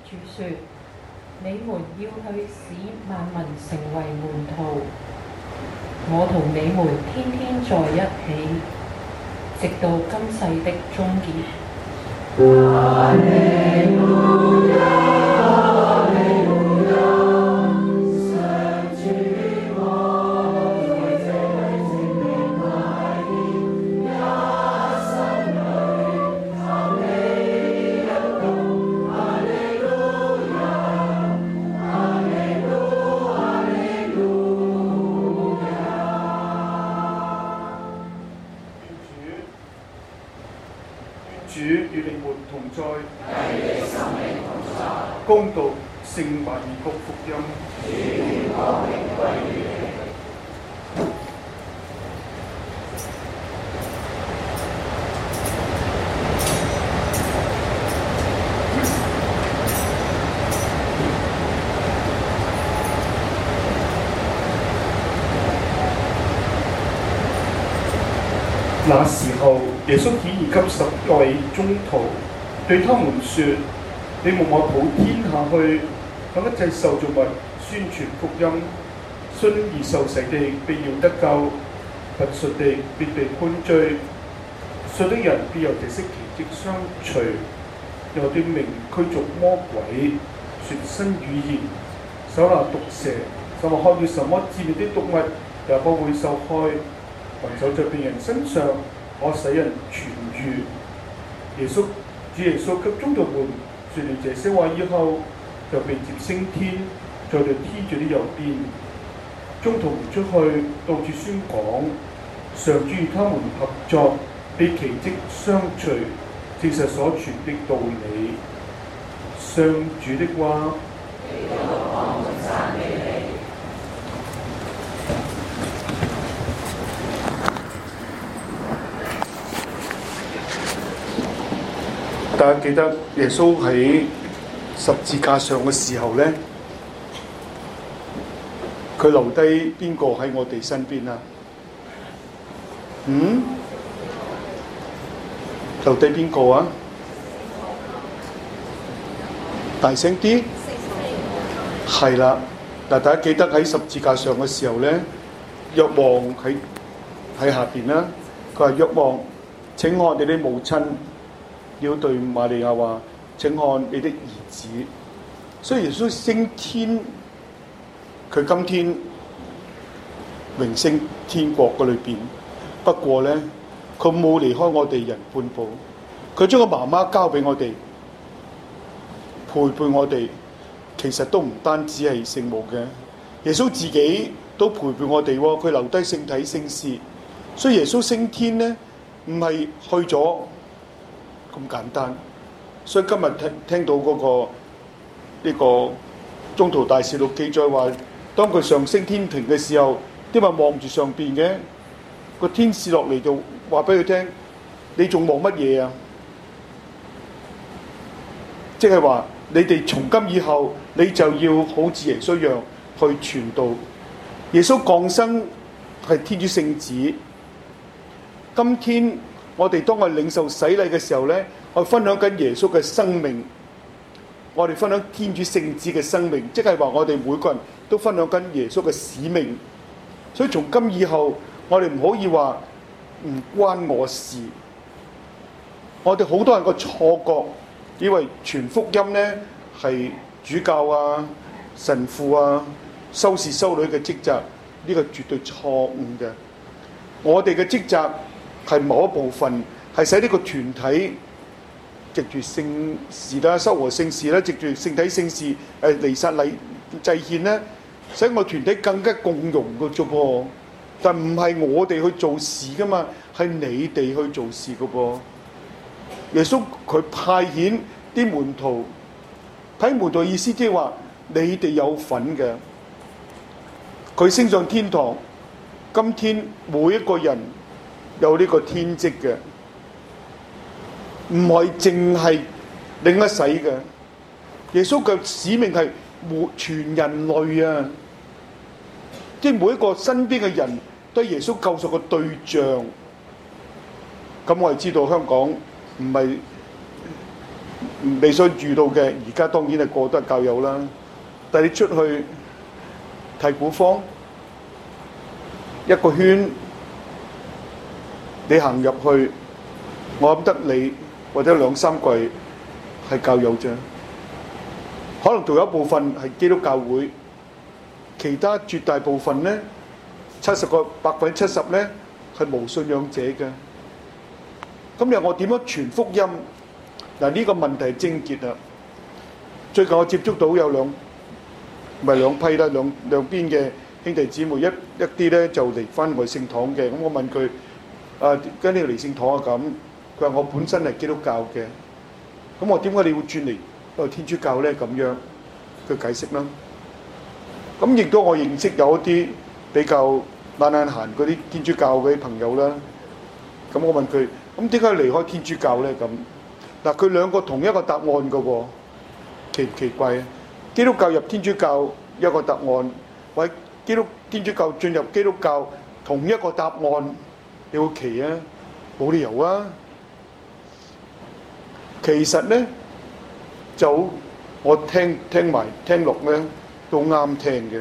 主說：你們要去使萬民成為門徒，我同你們天天在一起，直到今世的終結。哈利路亞，哈利路亞，上主我在這裏聖靈來電，一生裏靠你一路，哈利路亞，哈利路，哈利路亞。 主與你們同在，恭讀聖馬爾谷福音。那時候，耶穌顯現給10位宗徒，對他們說：你們往普天下去，向一切受造物宣傳福音。信而受洗的必要得救，不信的必被判罪。信的人必有這些奇蹟相隨，又對名驅逐魔鬼，說新語言，手拿毒蛇，就看見什麼致命的毒物也不會受害。還手在病人身上，可使人痊愈。主耶穌給宗徒們說了這些話以後，就被接升天，坐在天主的右邊。宗徒們出去，到處宣講，上主與他們合作，被奇蹟相隨，證實所傳的道理。上主的話。大家記得耶穌喺十字架上嘅時候咧，佢留低邊個喺我哋身邊啊？留低邊個啊？大聲啲！係啦，嗱，大家記得喺十字架上嘅時候咧，若望喺下邊啦。佢話：若望，請看你的母親。要對瑪利亞話：請看你的兒子。所以耶穌升天，佢今天榮升天國嗰裏邊。不過咧，佢冇離開我哋人半步。佢將個媽媽交俾我哋，陪伴我哋。其實都唔單止係聖母嘅，耶穌自己都陪伴我哋。佢留低聖體聖事。所以耶穌升天咧，唔係去咗咁簡單。所以今日聽到嗰呢個宗徒大事錄記載話，當佢上升天庭嘅時候，啲人望住上邊嘅個天使落嚟，就話俾佢聽：你仲望乜嘢啊？即係話你哋從今以後，你就要好似耶穌一樣去傳道。耶穌降生係天主聖子。今天我哋當我領受洗禮嘅時候咧，我分享緊耶穌嘅生命，我哋分享天主聖子嘅生命，即係話我哋每個人都分享緊耶穌嘅使命。所以從今以後，我哋唔可以話唔關我事。我哋好多人個錯覺，以為傳福音咧係主教啊、神父啊、修士修女嘅職責，呢個絕對錯誤嘅。我哋嘅職責係某一部分，係使呢個團體藉住聖事啦、修和聖事啦、藉住聖體聖事、彌撒禮祭獻咧，使我團體更加共融嘅啫噃。但唔係我哋去做事噶嘛，係你哋去做事嘅噃。耶穌佢派遣啲門徒，睇門徒意思即係話你哋有份嘅。佢升上天堂，今天每一個人有呢個天職嘅，唔係淨係領一洗嘅。耶穌嘅使命係全人類啊，即係每一個身邊嘅人都係耶穌救贖嘅對象。咁我哋知道香港唔係你所遇到嘅，而家當然係個個都係教友啦。但係你出去太古坊一個圈，你行入去，我諗得你或者兩三個係教友啫。可能仲有一部分係基督教會，其他絕大部分呢，70%呢係無信仰者嘅。今日我點樣傳福音？嗱，呢個問題係症結啊！最近我接觸到有兩批啦，兩邊嘅兄弟姊妹，一啲咧就嚟翻外聖堂嘅。咁我問佢：跟呢個嚟聖堂啊咁？佢話我本身係基督教嘅。咁我點解你會轉嚟天主教咧？咁樣佢解釋啦。咁亦都我認識有一啲比較懶閒嗰啲天主教嘅朋友啦。咁我問佢：咁點解離開天主教咧？咁嗱，佢兩個同一個答案㗎喎，奇唔奇怪啊？基督教入天主教一個答案，或者天主教進入基督教同一個答案，你好奇啊？冇理由啊！其實咧，就我聽落咧都啱聽嘅。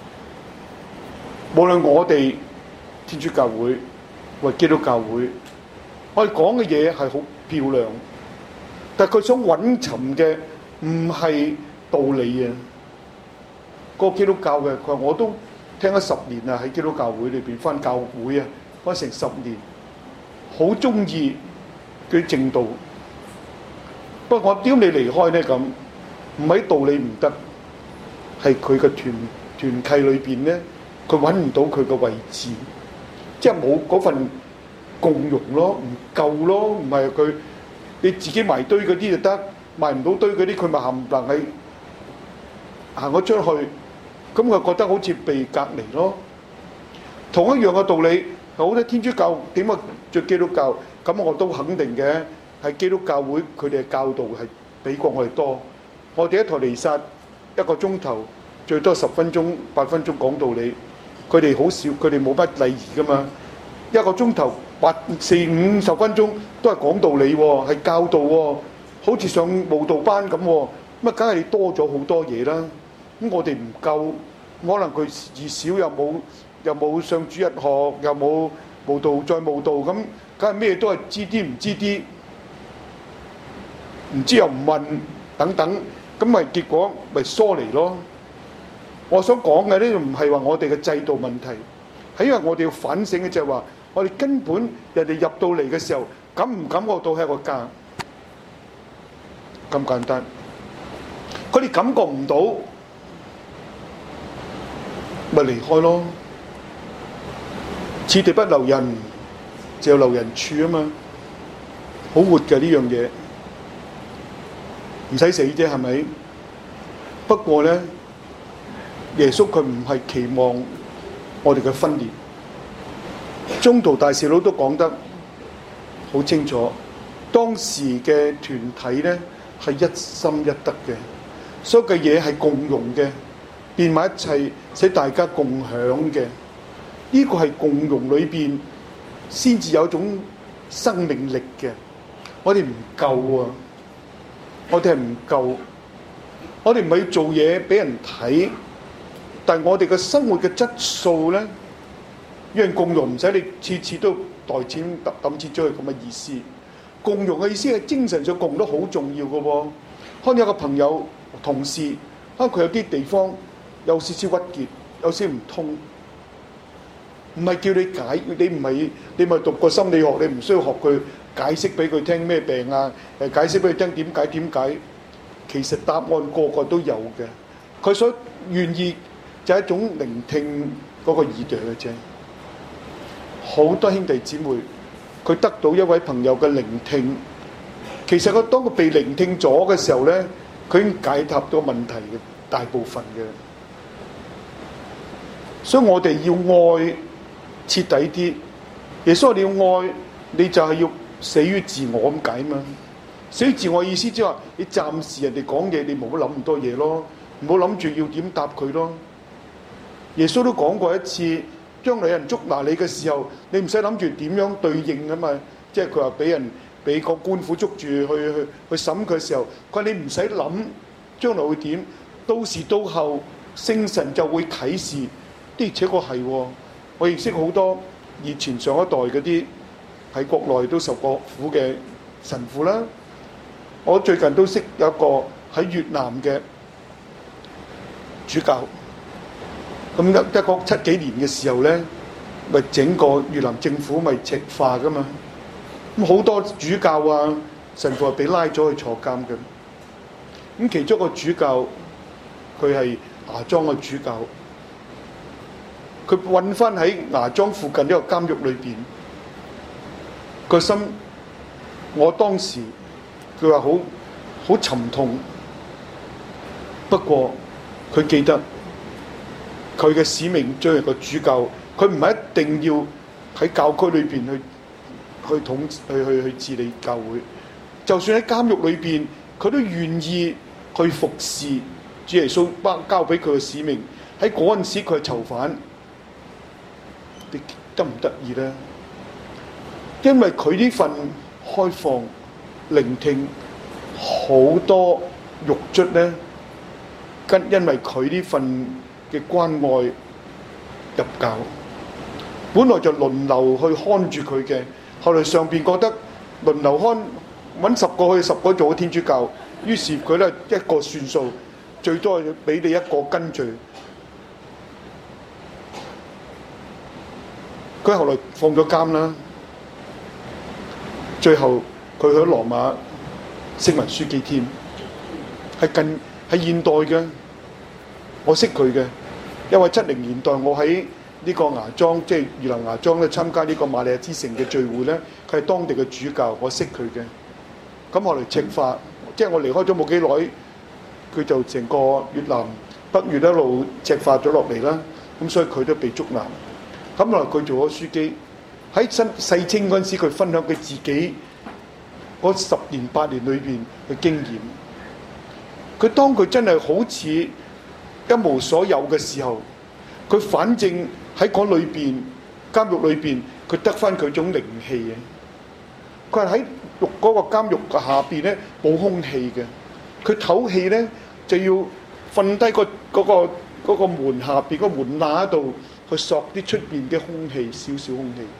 無論我哋天主教會或基督教會，我哋講嘅嘢係好漂亮，但係佢想揾尋嘅唔係道理啊！個基督教嘅，佢話我都聽咗10年啦，喺基督教會裏邊返教會啊，返成10年，好中意佢正道。不過我點你離開呢？咁唔係道理唔得，係佢嘅團契裏邊咧，佢揾唔到佢嘅位置，即係冇嗰份共融咯，唔夠咯，唔係佢你自己埋堆嗰啲就得，埋唔到堆嗰啲佢咪冚唪唥係行咗出去，咁佢覺得好似被隔離咯。同一樣嘅道理，好多天主教點解著基督教？咁我都肯定嘅。係基督教會佢哋嘅教導係比過我哋多。我哋一台彌撒1個鐘頭，最多10分鐘、8分鐘講道理。佢哋好少，佢哋冇乜禮儀噶嘛。1個鐘頭40-50分鐘都係講道理喎，係教導喎，好似上慕道班咁喎。咁啊，梗係多咗好多嘢啦。咁我哋唔夠，可能佢自少又冇上主日學，又冇慕道再慕道，咁梗係咩都係知啲唔知啲。唔知又唔問等等，咁咪結果咪疏離咯。我想講嘅呢，唔係話我哋嘅制度問題，係因為我哋要反省嘅就係話，我哋根本人哋入到嚟嘅時候，感唔感覺到係一個家咁簡單？佢哋感覺唔到，咪離開咯。此地不留人，就留人處啊嘛，好活嘅呢樣嘢。唔使死啫，係咪？不過咧，耶穌佢唔係期望我哋嘅分裂。宗徒大事佬都講得好清楚，當時嘅團體咧係一心一德嘅，所有嘅嘢係共融嘅，變埋一齊使大家共享嘅。呢個係共融裏邊先至有一種生命力嘅。我哋唔夠啊！我哋係唔夠，我哋唔係要做嘢俾人睇，但係我哋嘅生活嘅質素咧，讓人共融唔使你次次都袋錢揼錢出去咁嘅意思。共融嘅意思係精神上共都好重要嘅喎。可能有個朋友同事，可能佢有啲地方有少少鬱結，有少少唔通，唔係叫你解，你咪讀過心理學，你唔需要學佢。解釋俾佢聽咩病啊？解釋俾佢聽點解？其實答案個個都有嘅。佢所願意就係一種聆聽嗰個耳朵嘅啫。好多兄弟姊妹，佢得到一位朋友嘅聆聽，其實佢當佢被聆聽咗嘅時候咧，佢已經解答到問題嘅大部分嘅。所以我哋要愛徹底啲。耶穌話你要愛，你就係要死於自我咁解嘛？死於自我意思即係話，你暫時人哋講嘢，你唔好諗咁多嘢咯，唔好諗住要點答佢咯。耶穌都講過一次，將來有人捉拿你嘅時候，你唔使諗住點樣對應啊嘛。即係佢話俾人俾個官府捉住去審佢嘅時候，佢話你唔使諗將來會點，到時到後聖神就會啟示。的而且確係喎，我認識好多以前上一代嗰啲喺國內都受過苦嘅神父啦。我最近都識有一個喺越南嘅主教，咁一個70幾年嘅時候咧，咪整個越南政府咪赤化噶嘛，咁好多主教啊神父係被拉咗去坐監嘅。咁其中一個主教，佢係芽莊嘅主教，佢困翻喺芽莊附近一個監獄裏邊，個心，我當時佢話好沉痛，不過佢記得佢嘅使命作為個主教，佢唔係一定要喺教區裏邊去治理教會，就算喺監獄裏邊，佢都願意去服侍主耶穌交俾佢嘅使命。喺嗰陣時佢係囚犯，你得唔得意呢？因為佢呢份開放聆聽，好多獄卒呢，因為佢呢份嘅關愛入教，本來就輪流去看住佢嘅，後來上邊覺得輪流看揾10個去10個做天主教，於是佢咧一個算數，最多係俾你一個跟隨。佢後來放咗監啦，最後佢去咗羅馬升為書記添，係現代嘅，我識佢嘅，因為70年代我喺呢個芽莊，即係越南芽莊咧參加呢個瑪利亞之城嘅聚會咧，佢係當地嘅主教，我識佢嘅。咁後來赤化，即係我離開咗冇幾耐，佢就成個越南北越一路赤化咗落嚟啦。咁所以佢都被捉拿。咁後來佢做咗書記，喺世青嗰陣時，佢分享佢自己嗰10年8年裏邊嘅經驗。佢當佢真係好似一無所有嘅時候，佢反正喺嗰裏邊監獄裏邊，佢得翻佢種靈氣嘅。佢係喺嗰個監獄嘅下邊咧冇空氣嘅，佢唞氣咧就要瞓低嗰個門下邊個門罅度去索啲出邊嘅空氣，少少空氣。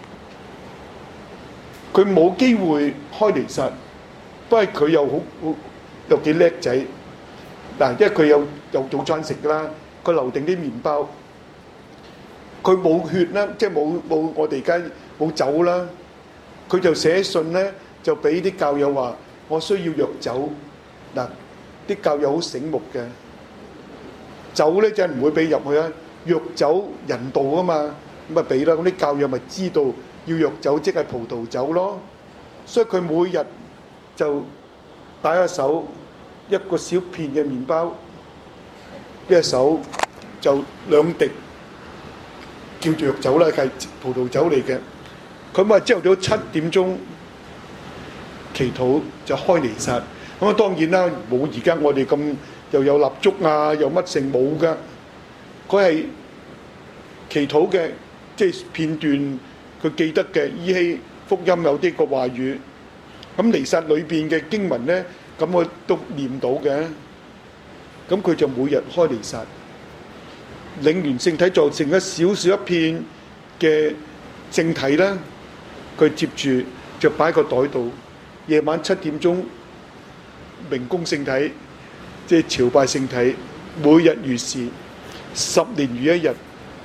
佢冇機會開彌撒，不過佢又幾叻仔嗱，因為佢有早餐食㗎啦，佢留定啲麵包。佢冇血啦，即係冇我哋而家冇酒啦，佢就寫信咧，就俾啲教友話：我需要藥酒。嗱，啲教友好醒目嘅，酒咧就唔會俾入去啊，藥酒人道啊嘛，咁咪俾啦。咁啲教友咪知道要藥酒即係葡萄酒咯，所以佢每日就打一手一個小片嘅麵包，一手就2滴。叫做藥酒啦，係葡萄酒嚟嘅。佢咪朝頭早7點鐘祈禱就開彌撒。咁啊當然啦，冇而家我哋咁又有蠟燭啊，又乜剩冇噶。佢係祈禱嘅，即係片段佢記得嘅，依稀福音有啲個話語。咁彌撒裏邊嘅經文咧，咁我都念到嘅。咁佢就每日開彌撒。領完聖體就剩一少少一片嘅聖體啦，佢接住就擺個袋度。夜晚7點鐘明供聖體，即係朝拜聖體，每日如是，10年如一日。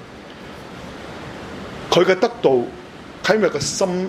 佢嘅得道係因為個心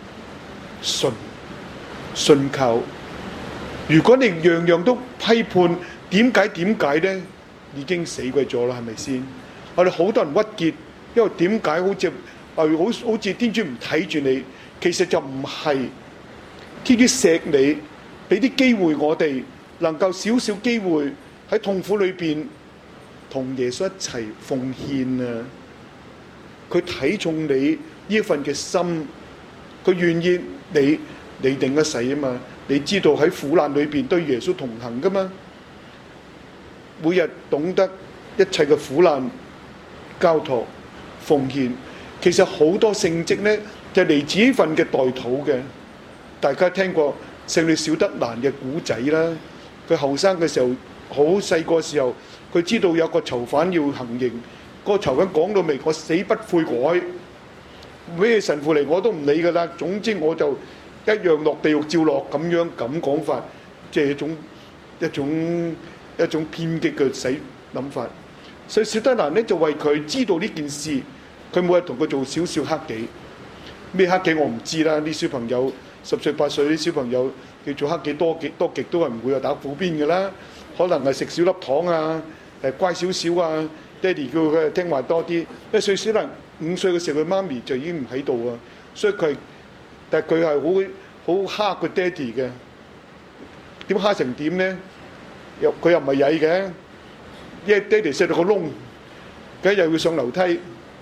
信靠。如果你樣樣都批判，點解咧？已經死鬼咗啦，係咪先？我哋好多人鬱結，因為點解好似天主唔睇住你？其實就唔係，天主錫你，俾啲機會我哋能夠少少機會喺痛苦裏邊同耶穌一齊奉獻啊！佢睇重你呢份嘅心，佢願意你定一世啊嘛！你知道喺苦難裏邊對耶穌同行噶嘛？每日懂得一切嘅苦難交託奉獻，其實好多聖蹟呢，就嚟自呢份嘅代禱嘅。 大家聽過聖女小德蘭嘅古仔啦。佢後生嘅時候，好細個時候，佢知道有個囚犯要行刑，個囚犯講到明，我死不悔改，咩神父嚟我都唔理㗎啦。總之我就一樣落地獄照落咁講法，即係一種偏激嘅諗法。所以小德蘭呢，就為佢知道呢件事，佢每日同佢做少少黑記。咩黑記我唔知啦，啲小朋友10歲8歲啲小朋友叫做黑記多極都係唔會有打苦邊㗎啦，可能係食少粒糖啊，乖少少啊，爹哋叫佢聽話多啲。因為最少能5歲嘅時候，佢媽咪就已經唔喺度啊，所以但係佢係好蝦個爹哋嘅。點蝦成點呢？佢又唔係曳嘅，因為爹哋錫到個窿，梗係又要上樓梯，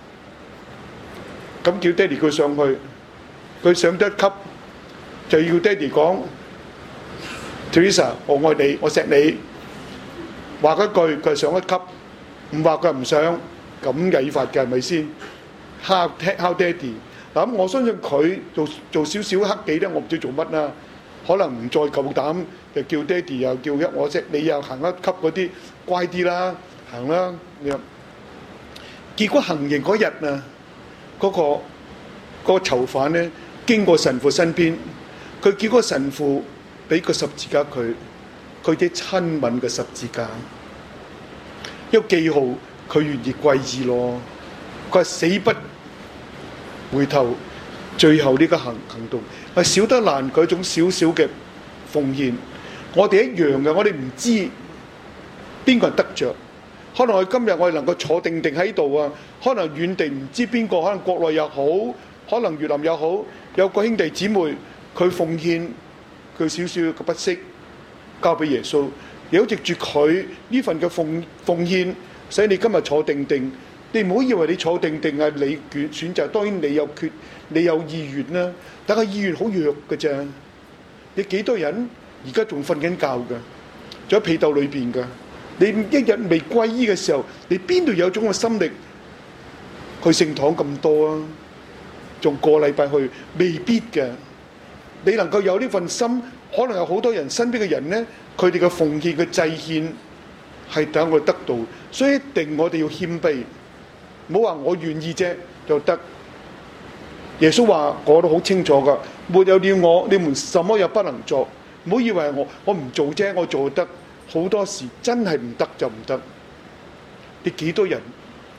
咁叫爹哋佢上去，佢上得一級就要爹哋講 Teresa 我愛你，我錫你，話一句佢上一級，唔話佢唔上，咁曳法嘅係咪先？敲爹哋嗱，咁我相信佢做少少黑記咧，我唔知做乜啦，可能唔再夠膽就叫爹哋又叫我錫你又行一級嗰啲乖啲啦，行啦咁。結果行刑嗰日啊，嗰個囚犯咧經過神父身邊，佢叫個神父俾個十字架佢啲親吻嘅十字架，一個記號，佢願意歸依咯。佢係死不回頭，最後呢個行動係小德蘭嗰種少少嘅奉獻。我哋一樣嘅，我哋唔知邊個人得着。可能今日我哋能夠坐定定喺度啊，可能遠地唔知邊個，可能國內又好，可能越南又好，有個兄弟姊妹佢奉獻佢少少嘅不息交俾耶穌，有藉住佢呢份嘅奉獻，使你今日坐定定。你唔好以為你坐定定係你選擇，當然你有意願啦，但係意願好弱嘅啫。你幾多人而家仲瞓緊覺㗎，仲喺被竇裏邊㗎？你一日未歸依嘅時候，你邊度有種嘅心力去聖堂咁多啊？仲個禮拜去，未必嘅。你能夠有呢份心，可能有好多人身邊嘅人呢，佢哋嘅奉獻嘅祭獻係等我哋得到，所以一定我哋要謙卑。唔好話我願意啫就得。耶穌話我都好清楚噶，沒有了我，你們什麼也不能做。唔好以為我唔做啫，我做得。好多時真係唔得就唔得。你幾多人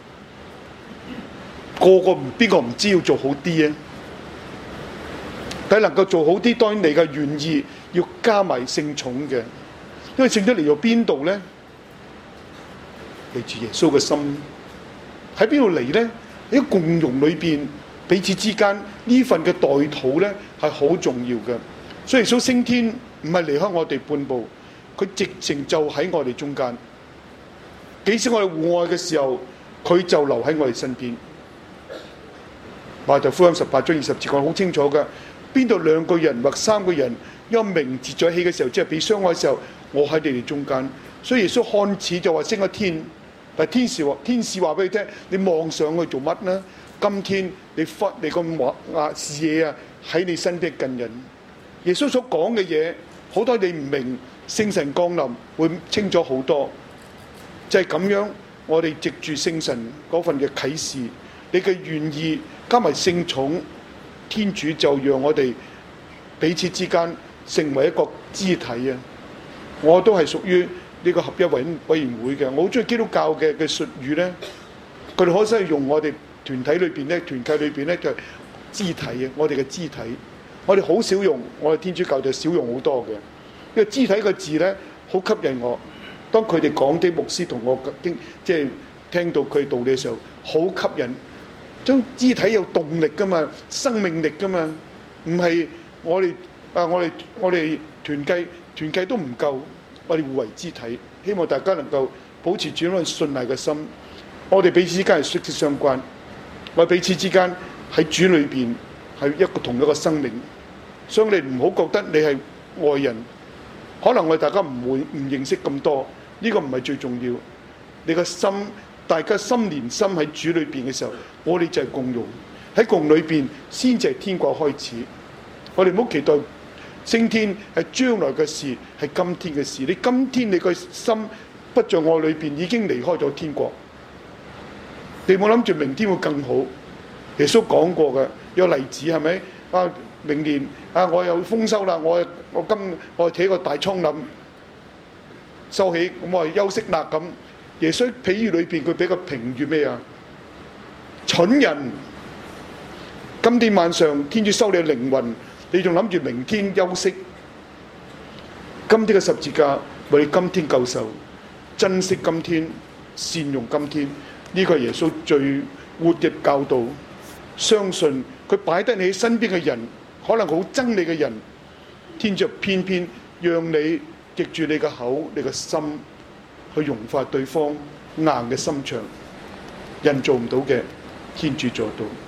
邊個唔知要做好啲啊？但係能夠做好啲，當然你嘅願意要加埋聖寵嘅，因為聖寵嚟到邊度咧？嚟自耶穌嘅心。喺邊度嚟呢？喺共融裏邊，彼此之間呢份嘅代禱呢係好重要嘅。所以耶穌升天唔係離開我哋半步，佢直情就喺我哋中間。幾時我哋互愛嘅時候，佢就留喺我哋身邊。馬太福音18章20節講好清楚㗎，邊度2個人或3個人有名字在起嘅時候，即係被相愛嘅時候，我喺你哋中間。所以耶穌看似就話升咗天。但天使話俾你聽，你望上去做乜呢？今天你個視野啊喺你身邊近人。耶穌所講嘅嘢，好多你唔明，聖神降臨會清楚好多。就係咁樣，我哋藉住聖神嗰份嘅啟示，你嘅願意加埋聖寵，天主就讓我哋彼此之間成為一個肢體啊！我都係屬於呢個合一委員會嘅，我好中意基督教嘅術語咧，佢哋可以用我哋團體裏邊咧、團契裏邊咧就肢體啊，我哋嘅肢體，我哋好少用，我哋天主教就少用好多嘅。因為肢體個字咧好吸引我，當佢哋講啲牧師同我即係聽到佢道理嘅時候，好吸引。將肢體有動力噶嘛，生命力噶嘛，唔係我哋團契都唔夠。我哋互為肢體，希望大家能夠保持住一份信賴嘅心。我哋彼此之間係息息相關，我哋彼此之間喺主裏邊係同一個生命。所以你唔好覺得你係外人，可能我哋大家唔認識咁多，呢個唔係最重要。你個心，大家心連心喺主裏邊嘅時候，我哋就係共融喺共裏邊，先至係天國開始。我哋唔好期待升天係將來嘅事，係今天嘅事。你今天你個心不在我裏邊，已經離開咗天國。你冇諗住明天會更好。耶穌講過嘅有例子係咪？啊，明年啊，我有豐收啦，我睇個大倉廩收起，咁我休息啦咁。耶穌譬喻裏邊佢俾個評語咩啊？蠢人，今天晚上天主收你嘅靈魂，你仲諗住明天休息？今天嘅十字架為你今天救受，珍惜今天，善用今天，呢個係耶穌最活嘅教導。相信佢擺得你身邊嘅人，可能好憎你嘅人，天主偏偏讓你藉住你嘅口、你嘅心去融化對方硬嘅心腸。人做唔到嘅，天主做到。